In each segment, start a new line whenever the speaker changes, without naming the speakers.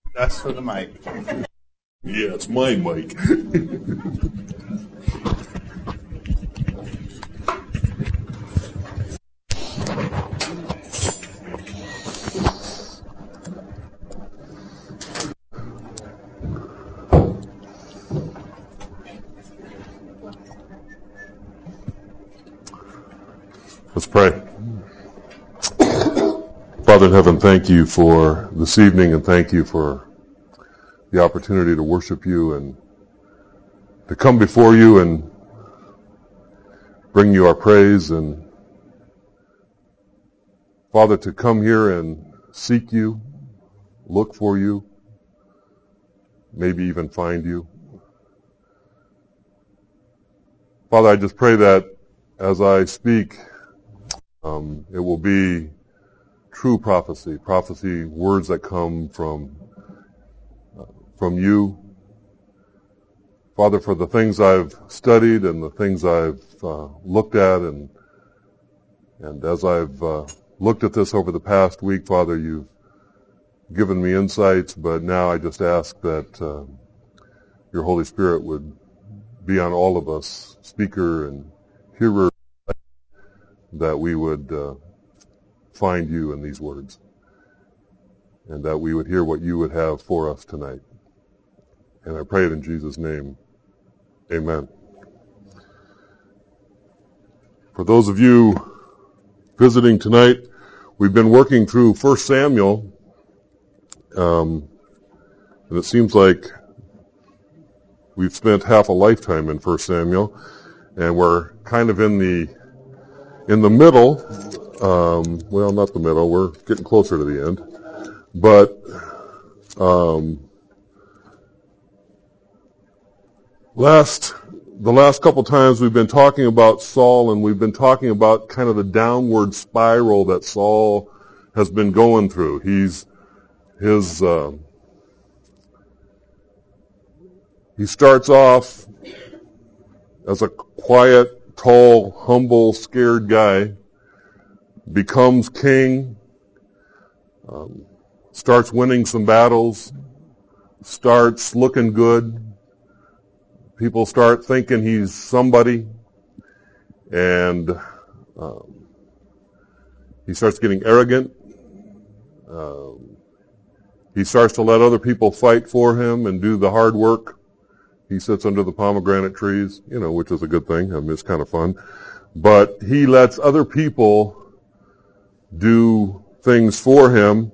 That's for the mic.
Yeah, it's my mic. Let's pray. Father in heaven, thank you for this evening, and thank you for the opportunity to worship you and to come before you and bring you our praise. And Father, to come here and seek you, look for you, maybe even find you. Father, I just pray that as I speak, it will be true prophecy, words that come from you. Father, for the things I've studied and the things I've looked at, and as I've looked at this over the past week, Father, you've given me insights, but now I just ask that your Holy Spirit would be on all of us, speaker and hearer, that we would find you in these words, and that we would hear what you would have for us tonight. And I pray it in Jesus' name. Amen. For those of you visiting tonight, we've been working through 1 Samuel, and it seems like we've spent half a lifetime in 1 Samuel, and we're kind of in the middle. Well, not the middle. We're getting closer to the end. But the last couple times we've been talking about Saul, and we've been talking about kind of the downward spiral that Saul has been going through. He starts off as a quiet, tall, humble, scared guy, becomes king, starts winning some battles, starts looking good. People start thinking he's somebody, and he starts getting arrogant. He starts to let other people fight for him and do the hard work. He sits under the pomegranate trees, which is a good thing. I mean, it's kind of fun. But he lets other people do things for him.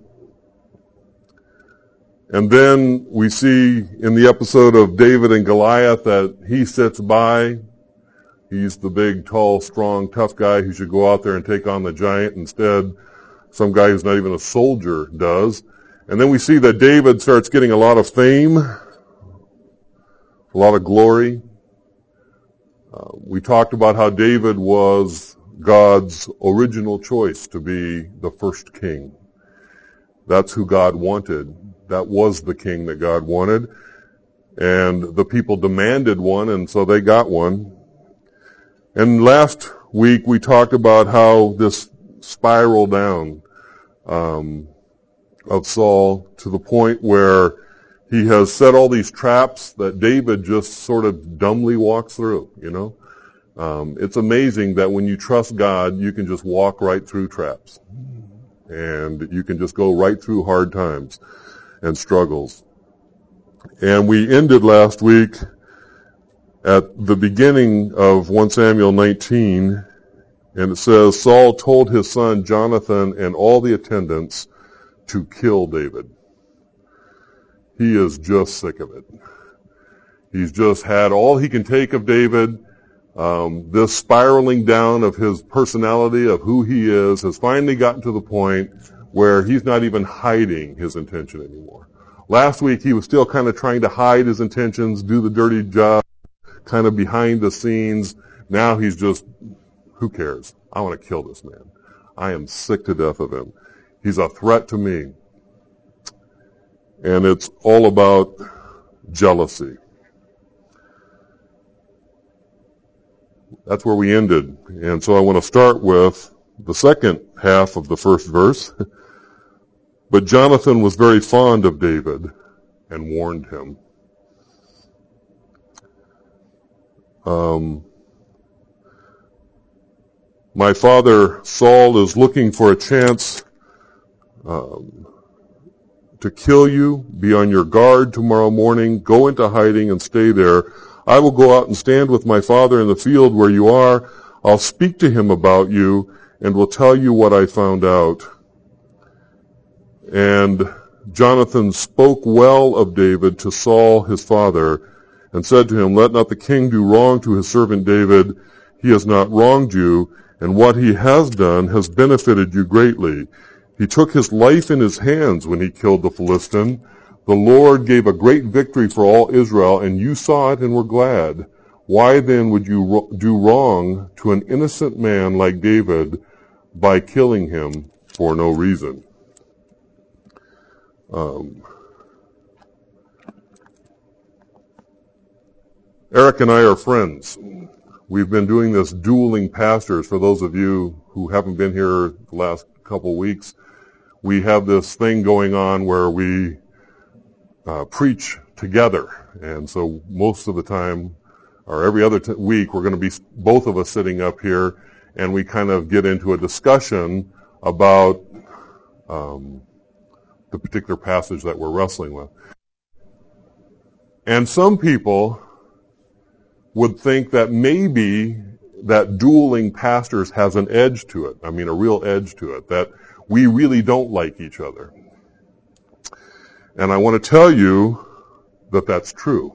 And then we see in the episode of David and Goliath that he sits by. He's the big, tall, strong, tough guy who should go out there and take on the giant. Instead, some guy who's not even a soldier does. And then we see that David starts getting a lot of fame, a lot of glory. We talked about how David was God's original choice to be the first king. That's who God wanted. That was the king that God wanted. And the people demanded one, and so they got one. And last week we talked about how this spiral down of Saul to the point where he has set all these traps that David just sort of dumbly walks through, It's amazing that when you trust God, you can just walk right through traps. And you can just go right through hard times and struggles. And we ended last week at the beginning of 1 Samuel 19, and it says, Saul told his son Jonathan and all the attendants to kill David. He is just sick of it. He's just had all he can take of David. This spiraling down of his personality, of who he is, has finally gotten to the point where he's not even hiding his intention anymore. Last week he was still kind of trying to hide his intentions, do the dirty job, kind of behind the scenes. Now he's just, who cares? I want to kill this man. I am sick to death of him. He's a threat to me. And it's all about jealousy. That's where we ended. And so I want to start with the second half of the first verse. But Jonathan was very fond of David and warned him. My father, Saul, is looking for a chance to kill you. Be on your guard tomorrow morning. Go into hiding and stay there. I will go out and stand with my father in the field where you are. I'll speak to him about you and will tell you what I found out. And Jonathan spoke well of David to Saul his father and said to him, let not the king do wrong to his servant David. He has not wronged you, and what he has done has benefited you greatly. He took his life in his hands when he killed the Philistine. The Lord gave a great victory for all Israel, and you saw it and were glad. Why then would you do wrong to an innocent man like David by killing him for no reason? Eric and I are friends. We've been doing this dueling pastors. For those of you who haven't been here the last couple weeks, we have this thing going on where we preach together. And so most of the time, or every other week, we're going to be both of us sitting up here, and we kind of get into a discussion about the particular passage that we're wrestling with. And some people would think that maybe that dueling pastors has an edge to it. I mean, a real edge to it, that we really don't like each other. And I want to tell you that that's true.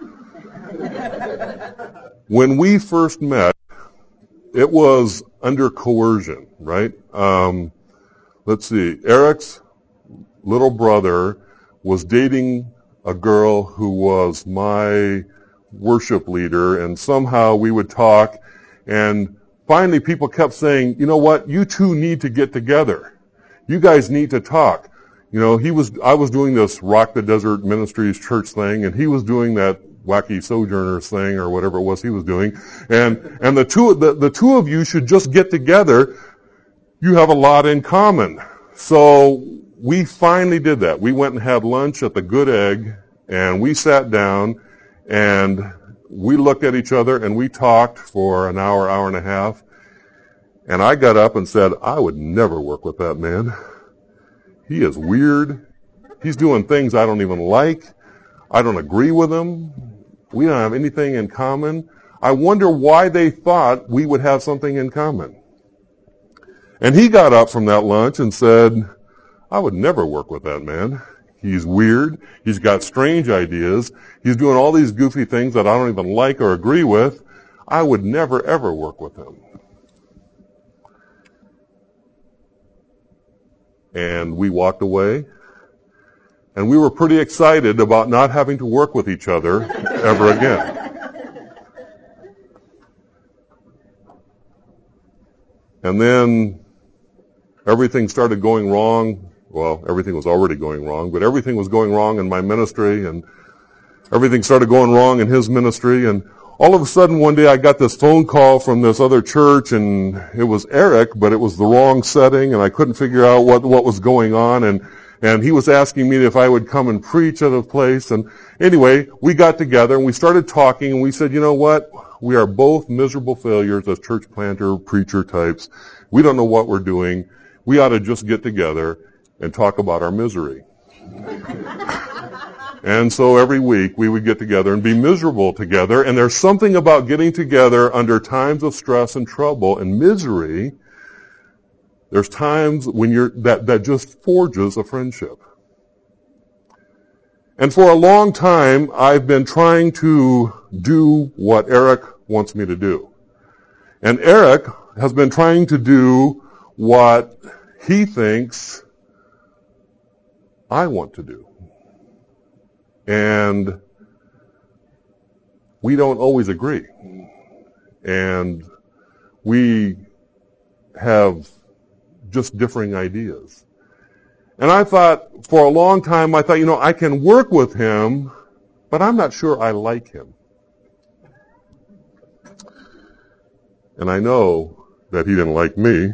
When we first met, it was under coercion, right? Let's see. Eric's little brother was dating a girl who was my worship leader, and somehow we would talk, and finally people kept saying, you know what, you two need to get together. You guys need to talk. You know, I was doing this Rock the Desert Ministries church thing, and he was doing that wacky Sojourners thing or whatever it was he was doing. And the two of you should just get together. You have a lot in common. So we finally did that. We went and had lunch at the Good Egg, and we sat down, and we looked at each other, and we talked for an hour, hour and a half. And I got up and said, I would never work with that man. He is weird. He's doing things I don't even like. I don't agree with him. We don't have anything in common. I wonder why they thought we would have something in common. And he got up from that lunch and said, I would never work with that man. He's weird. He's got strange ideas. He's doing all these goofy things that I don't even like or agree with. I would never, ever work with him. And we walked away. And we were pretty excited about not having to work with each other ever again. And then everything started going wrong. Well, everything was already going wrong, but everything was going wrong in my ministry, and everything started going wrong in his ministry. And all of a sudden one day I got this phone call from this other church, and it was Eric, but it was the wrong setting, and I couldn't figure out what was going on. And he was asking me if I would come and preach at a place. And anyway, we got together and we started talking, and we said, you know what? We are both miserable failures as church planter, preacher types. We don't know what we're doing. We ought to just get together and talk about our misery. And so every week we would get together and be miserable together. And there's something about getting together under times of stress and trouble and misery. There's times when that just forges a friendship. And for a long time, I've been trying to do what Eric wants me to do. And Eric has been trying to do what he thinks I want to do. And we don't always agree. And we have just differing ideas. And I thought, for a long time, I thought, I can work with him, but I'm not sure I like him. And I know that he didn't like me.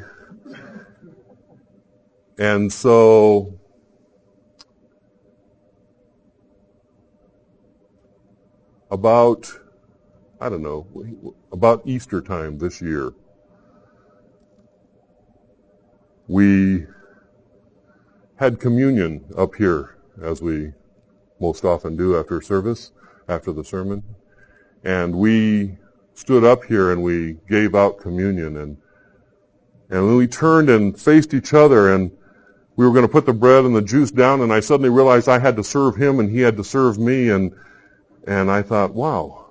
And so about Easter time this year, we had communion up here, as we most often do after service, after the sermon. And we stood up here and we gave out communion. And when we turned and faced each other and we were going to put the bread and the juice down, and I suddenly realized I had to serve him and he had to serve me. And I thought, wow.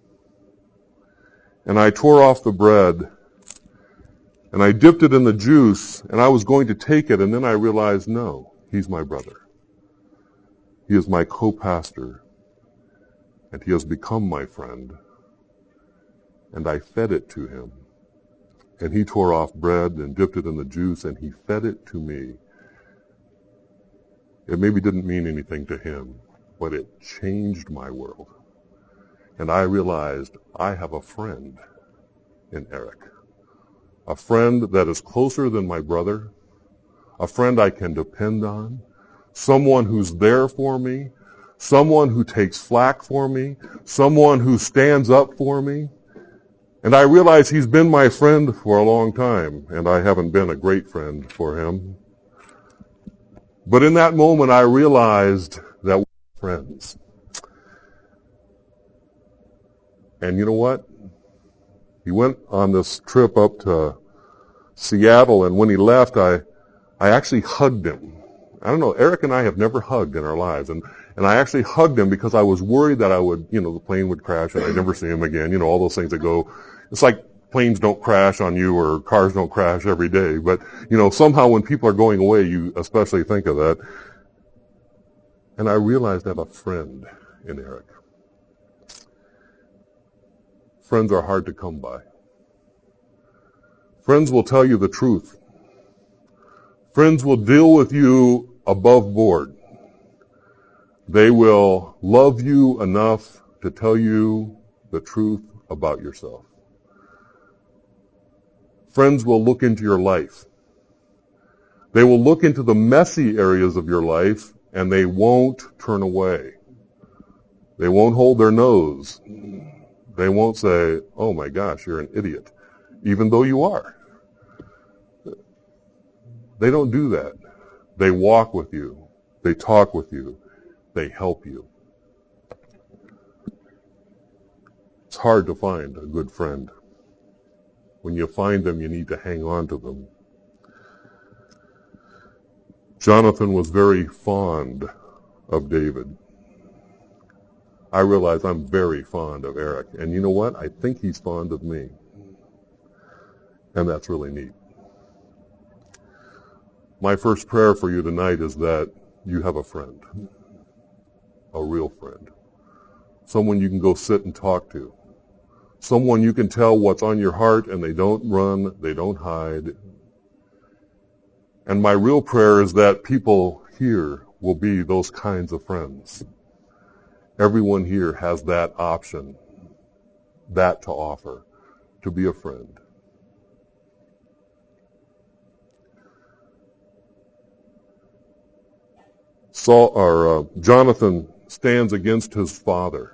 And I tore off the bread and I dipped it in the juice and I was going to take it, and then I realized, no, he's my brother. He is my co-pastor, and he has become my friend. And I fed it to him. And he tore off bread and dipped it in the juice, and he fed it to me. It maybe didn't mean anything to him, but it changed my world. And I realized I have a friend in Eric. A friend that is closer than my brother. A friend I can depend on. Someone who's there for me. Someone who takes flack for me. Someone who stands up for me. And I realize he's been my friend for a long time, and I haven't been a great friend for him. But in that moment, I realized that we're friends. And you know what? He went on this trip up to Seattle, and when he left, I actually hugged him. I don't know, Eric and I have never hugged in our lives, and I actually hugged him because I was worried that the plane would crash and I'd never see him again, all those things that go. It's like planes don't crash on you or cars don't crash every day, but, somehow when people are going away, you especially think of that. And I realized I have a friend in Eric. Friends are hard to come by. Friends will tell you the truth. Friends will deal with you above board. They will love you enough to tell you the truth about yourself. Friends will look into your life. They will look into the messy areas of your life, and they won't turn away. They won't hold their nose. They won't say, oh my gosh, you're an idiot, even though you are. They don't do that. They walk with you. They talk with you. They help you. It's hard to find a good friend. When you find them, you need to hang on to them. Jonathan was very fond of David. I realize I'm very fond of Eric. And you know what? I think he's fond of me. And that's really neat. My first prayer for you tonight is that you have a friend. A real friend. Someone you can go sit and talk to. Someone you can tell what's on your heart, and they don't run, they don't hide. And my real prayer is that people here will be those kinds of friends. Everyone here has that option, that to offer, to be a friend. Jonathan stands against his father.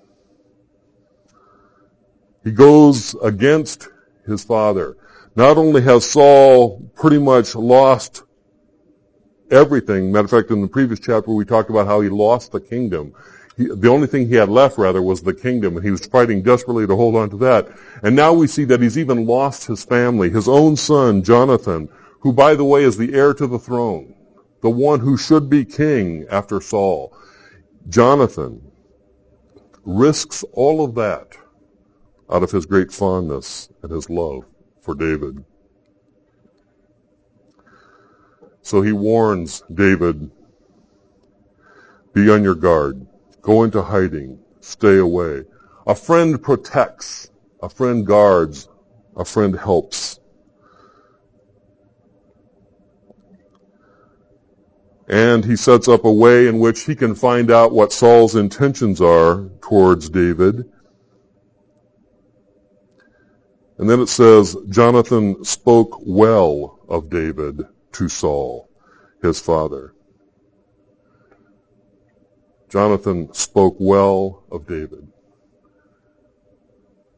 He goes against his father. Not only has Saul pretty much lost everything, matter of fact, in the previous chapter we talked about how he lost the kingdom. The only thing he had left, rather, was the kingdom, and he was fighting desperately to hold on to that. And now we see that he's even lost his family, his own son, Jonathan, who, by the way, is the heir to the throne, the one who should be king after Saul. Jonathan risks all of that out of his great fondness and his love for David. So he warns David, be on your guard, go into hiding, stay away. A friend protects, a friend guards, a friend helps. And he sets up a way in which he can find out what Saul's intentions are towards David. And then it says, Jonathan spoke well of David to Saul, his father. Jonathan spoke well of David.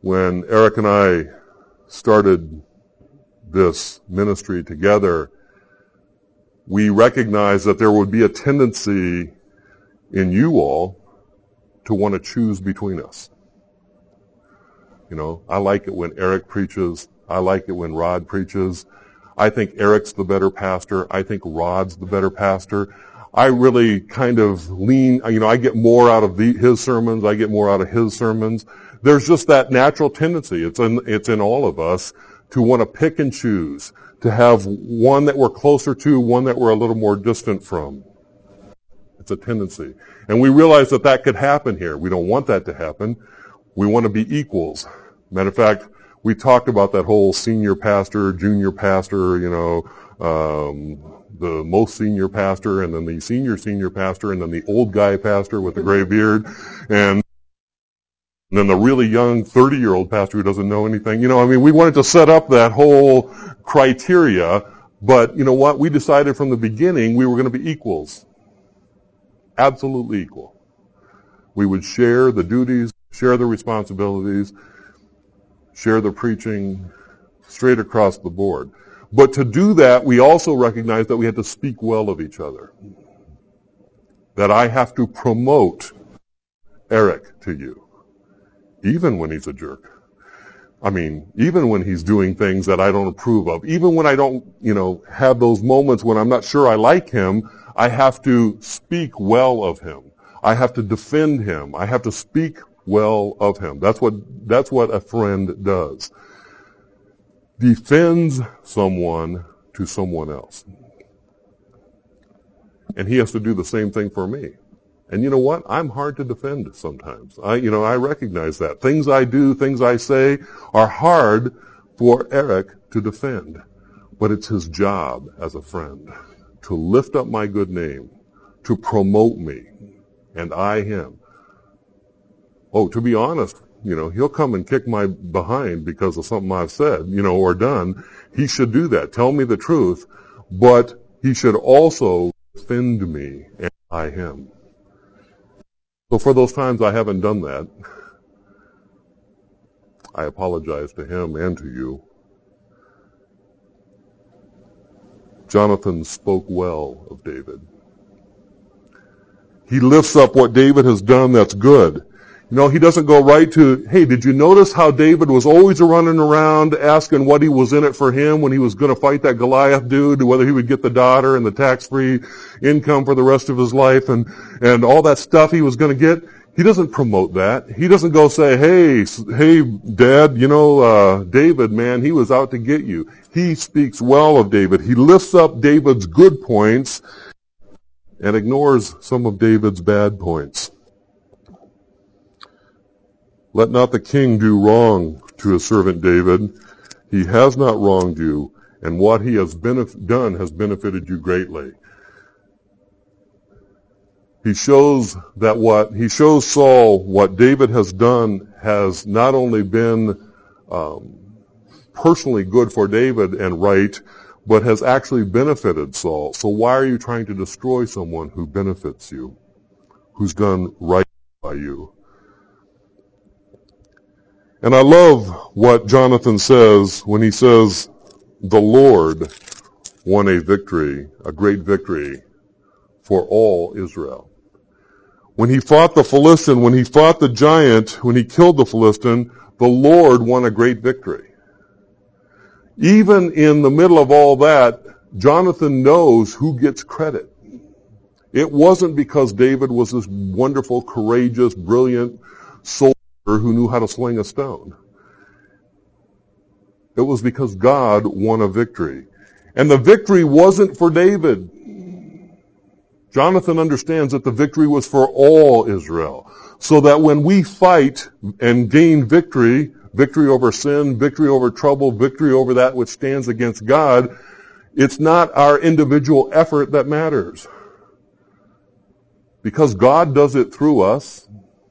when Eric and I started this ministry together, we recognized that there would be a tendency in you all to want to choose between us. You know, I like it when Eric preaches. I like it when Rod preaches. I think Eric's the better pastor. I think Rod's the better pastor. I really kind of lean, you know, I get more out of his sermons. I get more out of his sermons. There's just that natural tendency. It's in all of us to want to pick and choose, to have one that we're closer to, one that we're a little more distant from. It's a tendency. And we realize that that could happen here. We don't want that to happen. We want to be equals. Matter of fact, we talked about that whole senior pastor, junior pastor, you know, the most senior pastor, and then the senior pastor, and then the old guy pastor with the gray beard, and then the really young 30-year-old pastor who doesn't know anything. You know, I mean, we wanted to set up that whole criteria, but you know what? We decided from the beginning we were going to be equals. Absolutely equal. We would share the duties, share the responsibilities, share the preaching straight across the board. But to do that, we also recognize that we have to speak well of each other. That I have to promote Eric to you, even when he's a jerk. I mean, even when he's doing things that I don't approve of, even when I don't, you know, have those moments when I'm not sure I like him, I have to speak well of him. I have to defend him. I have to speak well of him. That's what a friend does. Defends someone to someone else. And he has to do the same thing for me. And you know what? I'm hard to defend sometimes. I recognize that. Things I do, things I say are hard for Eric to defend. But it's his job as a friend to lift up my good name, to promote me, and I him. Oh, to be honest, you know, he'll come and kick my behind because of something I've said, you know, or done. He should do that. Tell me the truth. But he should also defend me and I him. So for those times I haven't done that, I apologize to him and to you. Jonathan spoke well of David. He lifts up what David has done that's good. You know, he doesn't go right to, hey, did you notice how David was always running around asking what he was in it for him when he was going to fight that Goliath dude, whether he would get the daughter and the tax-free income for the rest of his life and all that stuff he was going to get? He doesn't promote that. He doesn't go say, hey, Dad, you know, David, man, he was out to get you. He speaks well of David. He lifts up David's good points and ignores some of David's bad points. Let not the king do wrong to his servant David. He has not wronged you, and what he has done has benefited you greatly. He shows Saul what David has done has not only been personally good for David and right, but has actually benefited Saul. So why are you trying to destroy someone who benefits you, who's done right by you? And I love what Jonathan says when he says, the Lord won a victory, a great victory for all Israel. When he fought the Philistine, when he fought the giant, when he killed the Philistine, the Lord won a great victory. Even in the middle of all that, Jonathan knows who gets credit. It wasn't because David was this wonderful, courageous, brilliant soldier who knew how to sling a stone. It was because God won a victory. And the victory wasn't for David. Jonathan understands that the victory was for all Israel. So that when we fight and gain victory over sin, victory over trouble, victory over that which stands against God, it's not our individual effort that matters. Because God does it through us,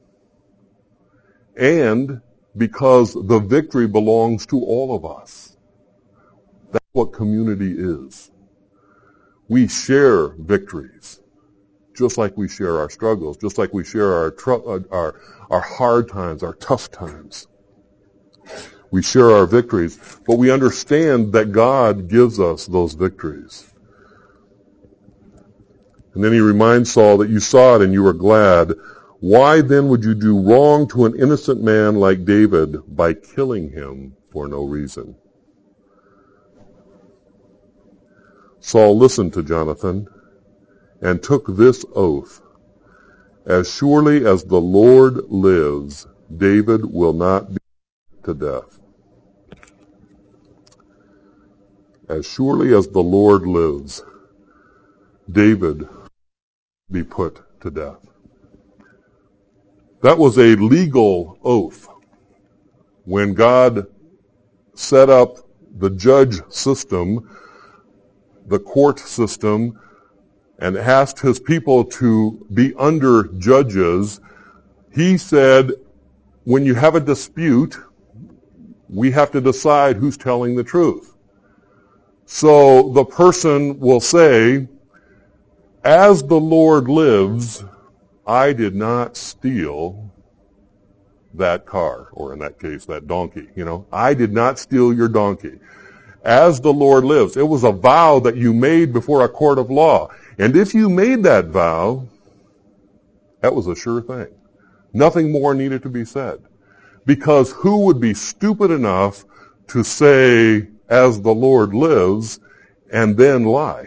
and because the victory belongs to all of us. That's what community is. We share victories, just like we share our struggles, just like we share our hard times, our tough times. We share our victories, but we understand that God gives us those victories. And then he reminds Saul that you saw it and you were glad. Why then would you do wrong to an innocent man like David by killing him for no reason? Saul listened to Jonathan and took this oath. As surely as the Lord lives, David will not be put to death. As surely as the Lord lives, David will be put to death. That was a legal oath. When God set up the judge system, the court system, and asked his people to be under judges, he said, when you have a dispute, we have to decide who's telling the truth. So the person will say, as the Lord lives, I did not steal that car, or in that case, that donkey. I did not steal your donkey. As the Lord lives. It was a vow that you made before a court of law. And if you made that vow, that was a sure thing. Nothing more needed to be said. Because who would be stupid enough to say, as the Lord lives, and then lie?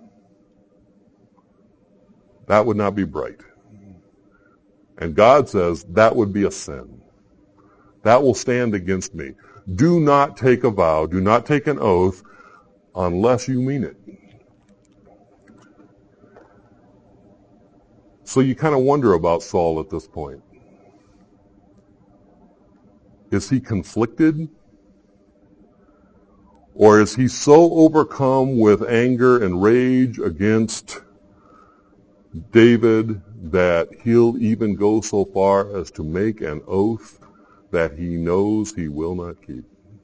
That would not be bright. And God says that would be a sin. That will stand against me. Do not take a vow, do not take an oath unless you mean it. So you kind of wonder about Saul at this point. Is he conflicted? Or is he so overcome with anger and rage against David that he'll even go so far as to make an oath that he knows he will not keep?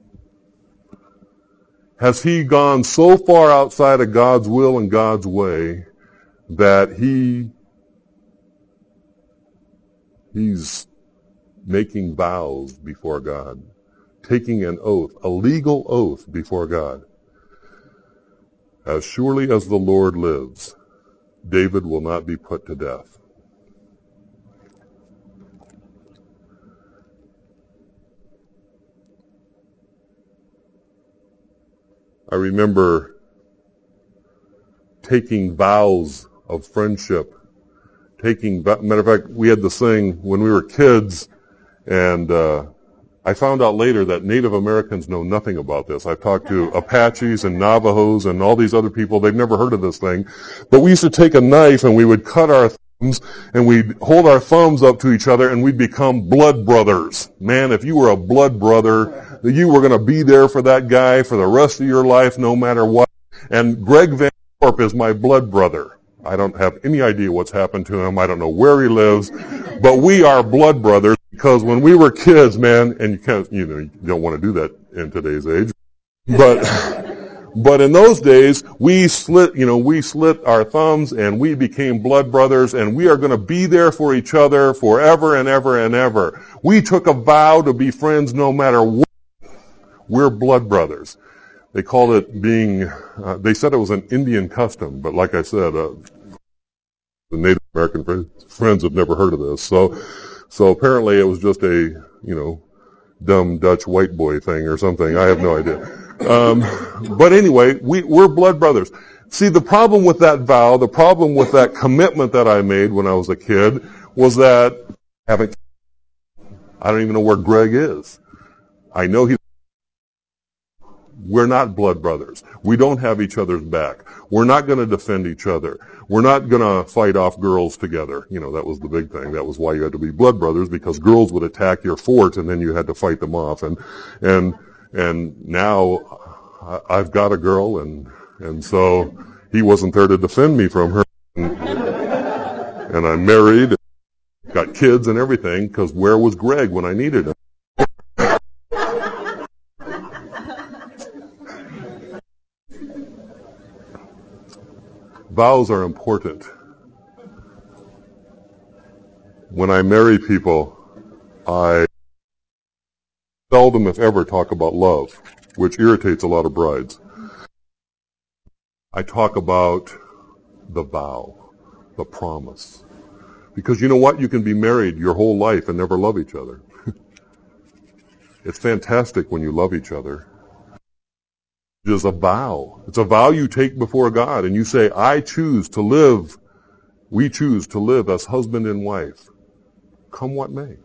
Has he gone so far outside of God's will and God's way that he's making vows before God, taking an oath, a legal oath before God? As surely as the Lord lives, David will not be put to death. I remember taking vows of friendship. Matter of fact, we had this thing when we were kids, and I found out later that Native Americans know nothing about this. I've talked to Apaches and Navajos and all these other people. They've never heard of this thing. But we used to take a knife and we would cut our thumbs and we'd hold our thumbs up to each other and we'd become blood brothers. Man, if you were a blood brother, you were going to be there for that guy for the rest of your life no matter what. And Greg Van Thorpe is my blood brother. I don't have any idea what's happened to him. I don't know where he lives. But we are blood brothers because when we were kids, man, and you don't want to do that in today's age. But in those days, we slit our thumbs and we became blood brothers and we are going to be there for each other forever and ever and ever. We took a vow to be friends no matter what. We're blood brothers. They called it they said it was an Indian custom, but like I said, the Native American friends have never heard of this. So apparently it was just a, dumb Dutch white boy thing or something. I have no idea. But anyway, we're blood brothers. See, the problem with that vow, the problem with that commitment that I made when I was a kid was that I don't even know where Greg is. I know we're not blood brothers. We don't have each other's back. We're not going to defend each other. We're not going to fight off girls together. That was the big thing. That was why you had to be blood brothers, because girls would attack your fort and then you had to fight them off. And now I've got a girl and so he wasn't there to defend me from her. And I'm married, got kids and everything, because where was Greg when I needed him? Vows are important. When I marry people, I seldom, if ever, talk about love, which irritates a lot of brides. I talk about the vow, the promise. Because you know what? You can be married your whole life and never love each other. It's fantastic when you love each other. It is a vow. It's a vow you take before God, and you say, I choose to live, we choose to live as husband and wife, come what may.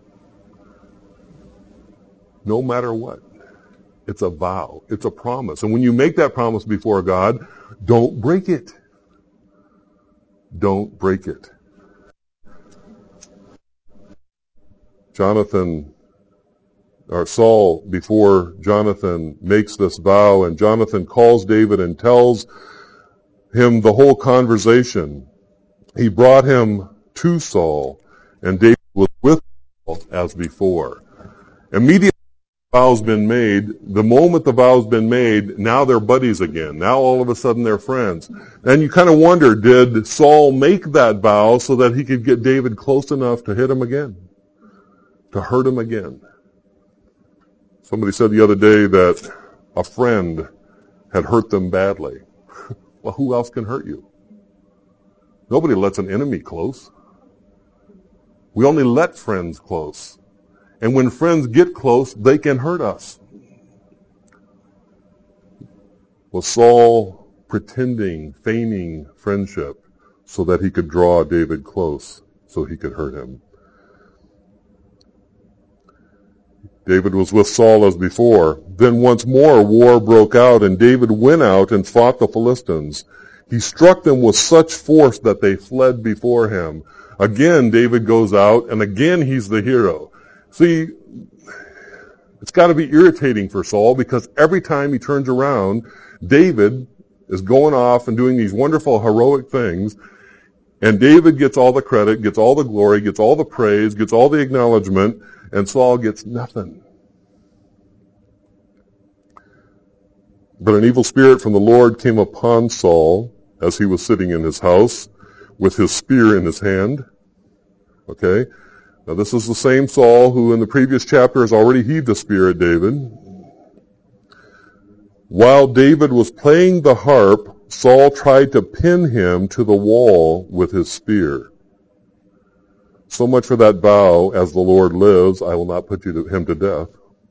No matter what. It's a vow. It's a promise. And when you make that promise before God, don't break it. Don't break it. Saul, before Jonathan makes this vow, and Jonathan calls David and tells him the whole conversation. He brought him to Saul, and David was with Saul as before. Immediately the vow's been made. The moment the vow's been made, now they're buddies again. Now all of a sudden they're friends. And you kind of wonder, did Saul make that vow so that he could get David close enough to hit him again? To hurt him again? Somebody said the other day that a friend had hurt them badly. Well, who else can hurt you? Nobody lets an enemy close. We only let friends close. And when friends get close, they can hurt us. Was Saul pretending, feigning friendship so that he could draw David close, so he could hurt him? David was with Saul as before. Then once more war broke out, and David went out and fought the Philistines. He struck them with such force that they fled before him. Again, David goes out, and again he's the hero. See, it's got to be irritating for Saul, because every time he turns around, David is going off and doing these wonderful, heroic things, and David gets all the credit, gets all the glory, gets all the praise, gets all the acknowledgement, and Saul gets nothing. But an evil spirit from the Lord came upon Saul as he was sitting in his house with his spear in his hand. Okay? Now this is the same Saul who in the previous chapter has already heaved a spear at David. While David was playing the harp, Saul tried to pin him to the wall with his spear. So much for that vow, as the Lord lives, I will not put him to death.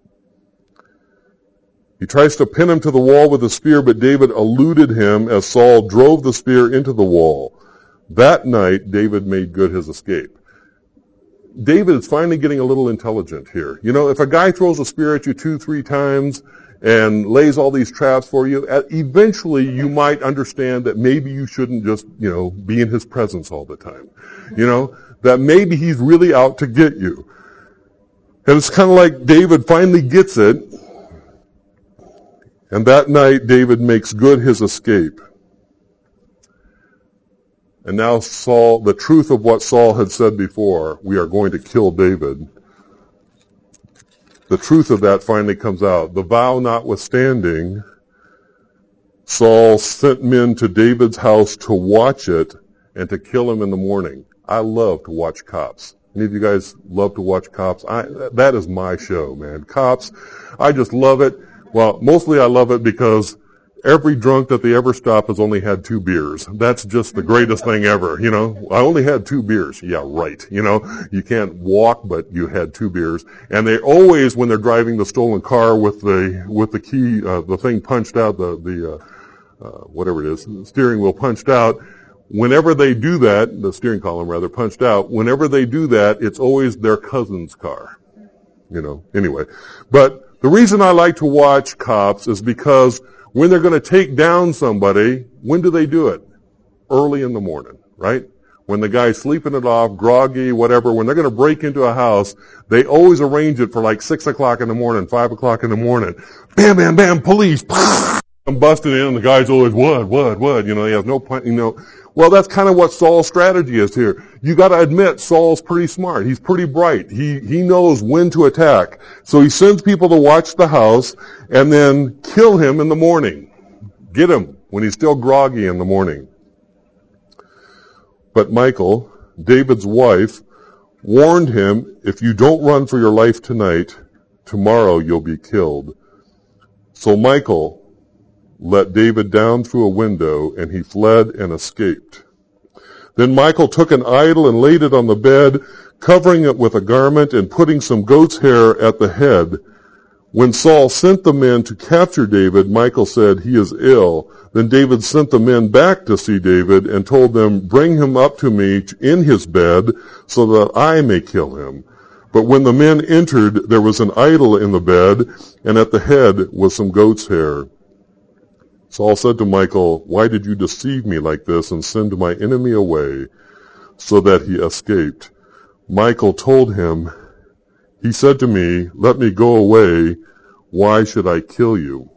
He tries to pin him to the wall with a spear, but David eluded him as Saul drove the spear into the wall. That night, David made good his escape. David is finally getting a little intelligent here. You know, if a guy throws a spear at you 2-3 times and lays all these traps for you, eventually you might understand that maybe you shouldn't just, be in his presence all the time. That maybe he's really out to get you. And it's kind of like David finally gets it. And that night, David makes good his escape. And now Saul, the truth of what Saul had said before, we are going to kill David. The truth of that finally comes out. The vow notwithstanding, Saul sent men to David's house to watch it and to kill him in the morning. I love to watch Cops. Any of you guys love to watch Cops? That is my show, man. Cops, I just love it. Well, mostly I love it because every drunk that they ever stop has only had 2 beers. That's just the greatest thing ever, I only had 2 beers. Yeah, right. You can't walk, but you had 2 beers. And they always, when they're driving the stolen car with the key, the thing punched out, whatever it is, the steering wheel punched out, whenever they do that, the steering column rather punched out, whenever they do that, it's always their cousin's car. Anyway. But the reason I like to watch Cops is because when they're going to take down somebody, when do they do it? Early in the morning, right? When the guy's sleeping it off, groggy, whatever, when they're going to break into a house, they always arrange it for like 6 o'clock in the morning, 5 o'clock in the morning. Bam, bam, bam, police. I'm busting in, and the guy's always, what? He has no point, Well, that's kind of what Saul's strategy is here. You got to admit, Saul's pretty smart. He's pretty bright. He knows when to attack. So he sends people to watch the house and then kill him in the morning. Get him when he's still groggy in the morning. But Michal, David's wife, warned him, if you don't run for your life tonight, tomorrow you'll be killed." So Michal let David down through a window, and he fled and escaped. Then Michal took an idol and laid it on the bed, covering it with a garment and putting some goat's hair at the head. When Saul sent the men to capture David, Michal said, "He is ill." Then David sent the men back to see David and told them, "Bring him up to me in his bed so that I may kill him." But when the men entered, there was an idol in the bed, and at the head was some goat's hair. Saul said to Michal, "Why did you deceive me like this and send my enemy away so that he escaped?" Michal told him, "He said to me, 'Let me go away. Why should I kill you?'"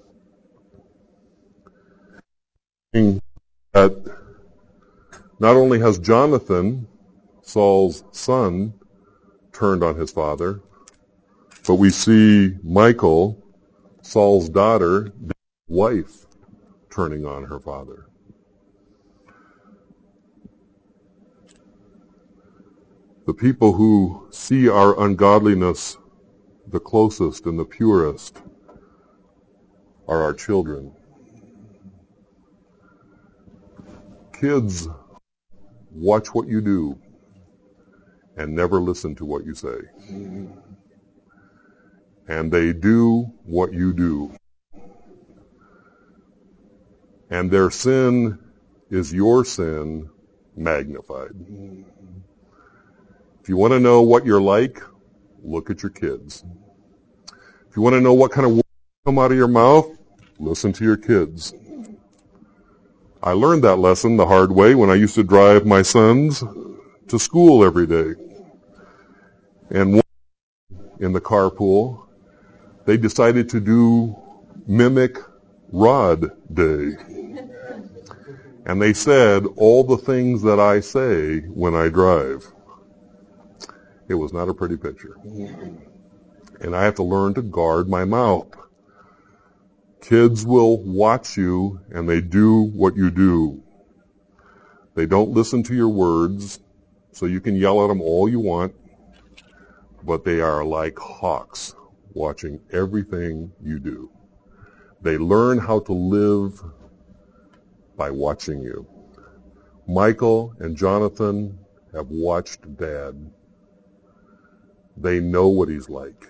That not only has Jonathan, Saul's son, turned on his father, but we see Michal, Saul's daughter, David's wife, turning on her father. The people who see our ungodliness the closest and the purest are our children. Kids, watch what you do and never listen to what you say. And they do what you do. And their sin is your sin magnified. If you want to know what you're like, look at your kids. If you want to know what kind of words come out of your mouth, listen to your kids. I learned that lesson the hard way when I used to drive my sons to school every day. And in the carpool, they decided to mimic Rod Day. And they said all the things that I say when I drive. It was not a pretty picture. And I have to learn to guard my mouth. Kids will watch you and they do what you do. They don't listen to your words, so you can yell at them all you want, but they are like hawks watching everything you do. They learn how to live by watching you. Michal and Jonathan have watched Dad. They know what he's like.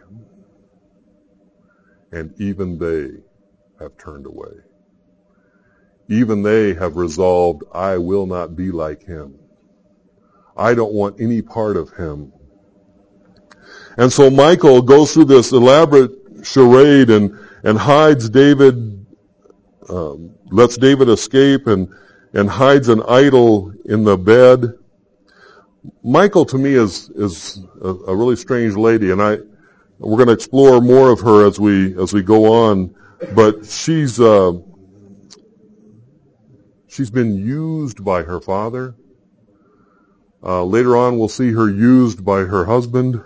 And even they have turned away. Even they have resolved, I will not be like him. I don't want any part of him. And so Michal goes through this elaborate charade and hides David, lets David escape and hides an idol in the bed. Michal to me is a really strange lady, and we're going to explore more of her as we go on. But she's been used by her father. Later on, we'll see her used by her husband.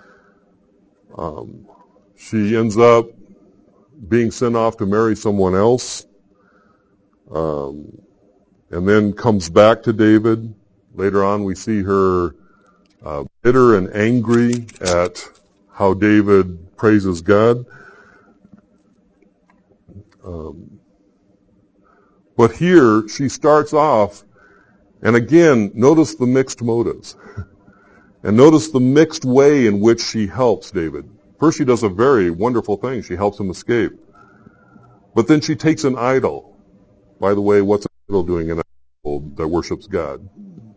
She ends up being sent off to marry someone else, and then comes back to David. Later on, we see her bitter and angry at how David praises God. But here, she starts off, and again, notice the mixed motives. And notice the mixed way in which she helps David. First, she does a very wonderful thing. She helps him escape. But then she takes an idol. By the way, what's an idol doing in an idol that worships God?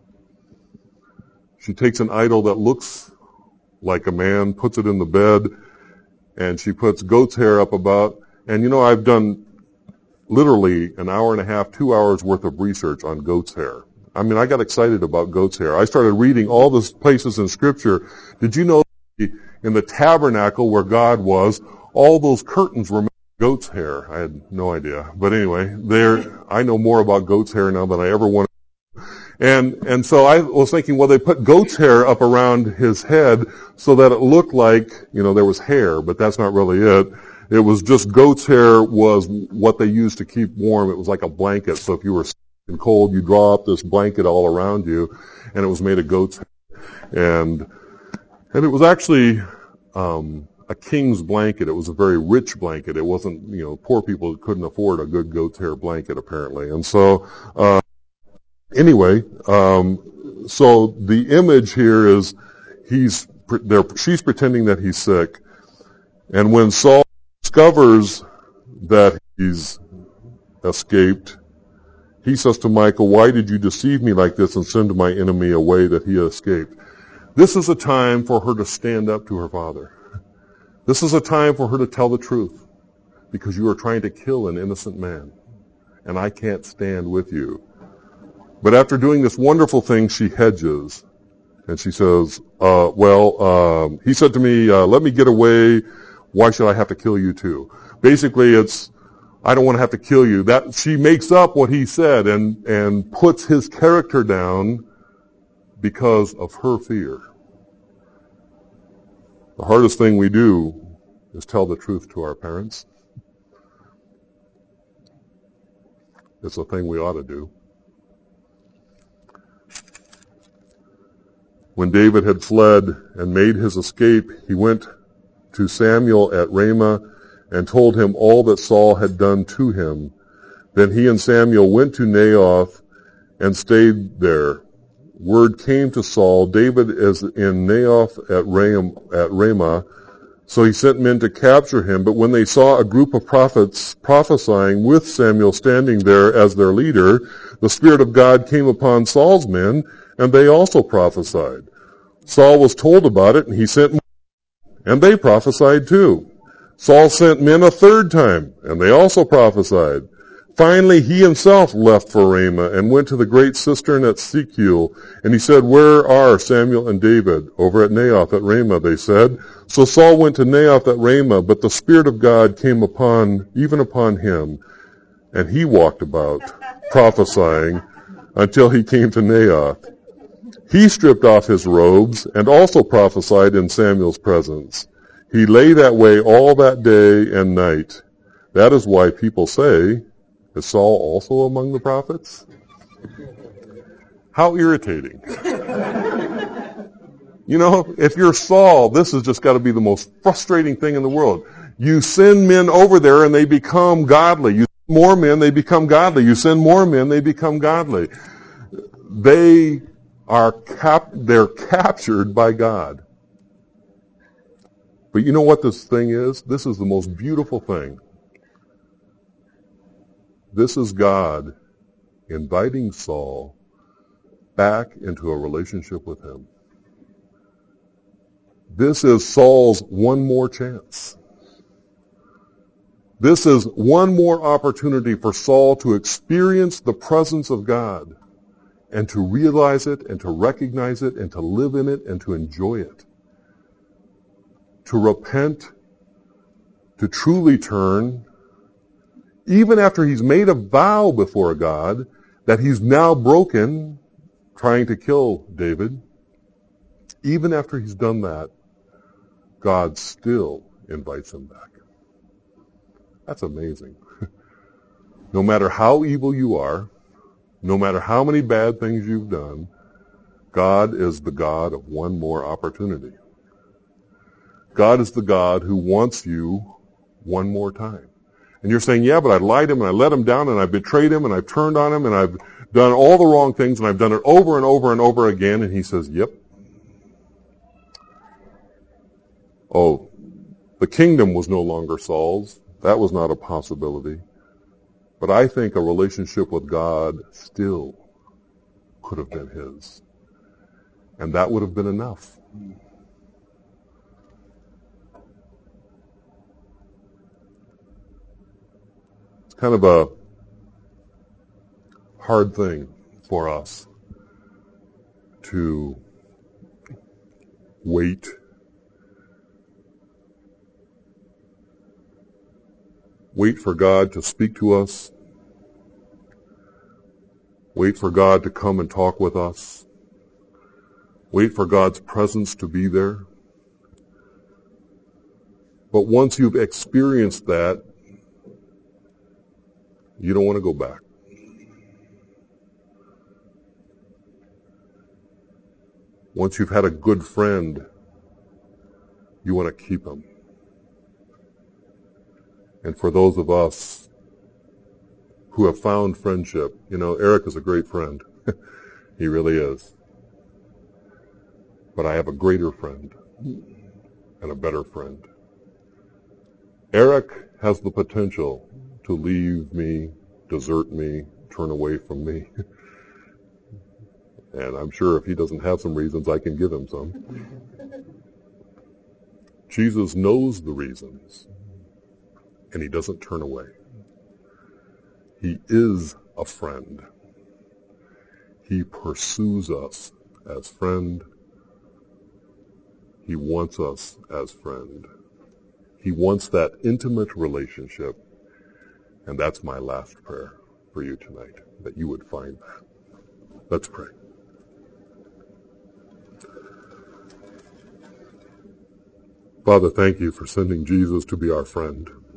She takes an idol that looks like a man, puts it in the bed, and she puts goat's hair up about. And you know, I've done literally an hour and a half, 2 hours worth of research on goat's hair. I mean, I got excited about goat's hair. I started reading all the places in Scripture. Did you know in the tabernacle where God was, all those curtains were made of goat's hair? I had no idea. But anyway, I know more about goat's hair now than I ever wanted. And so I was thinking, well, they put goat's hair up around his head so that it looked like, you know, there was hair, but that's not really it. It was just goat's hair was what they used to keep warm. It was like a blanket. So if you were cold, you draw up this blanket all around you, and it was made of goat's hair. And it was actually a king's blanket. It was a very rich blanket. It wasn't, poor people couldn't afford a good goat's hair blanket apparently. And so, anyway, so the image here is she's pretending that he's sick. And when Saul discovers that he's escaped, he says to Michal, "Why did you deceive me like this and send my enemy away that he escaped?" This is a time for her to stand up to her father. This is a time for her to tell the truth, because you are trying to kill an innocent man, and I can't stand with you. But after doing this wonderful thing, she hedges, and she says, he said to me, let me get away. Why should I have to kill you too? Basically, it's, I don't want to have to kill you. That she makes up what he said and puts his character down because of her fear. The hardest thing we do is tell the truth to our parents. It's a thing we ought to do. When David had fled and made his escape, he went to Samuel at Ramah and told him all that Saul had done to him. Then he and Samuel went to Naioth and stayed there. Word came to Saul, David is in Naioth at Ramah, so he sent men to capture him. But when they saw a group of prophets prophesying with Samuel standing there as their leader, the Spirit of God came upon Saul's men, and they also prophesied. Saul was told about it, and he sent men, and they prophesied too. Saul sent men a third time, and they also prophesied. Finally, he himself left for Ramah and went to the great cistern at Sikul, and he said, "Where are Samuel and David?" "Over at Naioth at Ramah," they said. So Saul went to Naioth at Ramah, but the Spirit of God came even upon him, and he walked about prophesying until he came to Naioth. He stripped off his robes and also prophesied in Samuel's presence. He lay that way all that day and night. That is why people say, "Is Saul also among the prophets?" How irritating. If you're Saul, this has just got to be the most frustrating thing in the world. You send men over there and they become godly. You send more men, they become godly. You send more men, they become godly. They're captured by God. But you know what this thing is? This is the most beautiful thing. This is God inviting Saul back into a relationship with him. This is Saul's one more chance. This is one more opportunity for Saul to experience the presence of God and to realize it and to recognize it and to live in it and to enjoy it. To repent, to truly turn, even after he's made a vow before God that he's now broken, trying to kill David. Even after he's done that, God still invites him back. That's amazing. No matter how evil you are, no matter how many bad things you've done, God is the God of one more opportunity. God is the God who wants you one more time. And you're saying, yeah, but I lied to him and I let him down and I betrayed him and I've turned on him and I've done all the wrong things and I've done it over and over and over again. And he says, yep. Oh, the kingdom was no longer Saul's. That was not a possibility. But I think a relationship with God still could have been his. And that would have been enough. It's kind of a hard thing for us to wait. Wait for God to speak to us. Wait for God to come and talk with us. Wait for God's presence to be there. But once you've experienced that, you don't want to go back. Once you've had a good friend, you want to keep him. And for those of us who have found friendship, Eric is a great friend. He really is. But I have a greater friend and a better friend. Eric has the potential to leave me, desert me, turn away from me. And I'm sure if he doesn't have some reasons, I can give him some. Jesus knows the reasons, and he doesn't turn away. He is a friend. He pursues us as friend. He wants us as friend. He wants that intimate relationship. And that's my last prayer for you tonight, that you would find that. Let's pray. Father, thank you for sending Jesus to be our friend.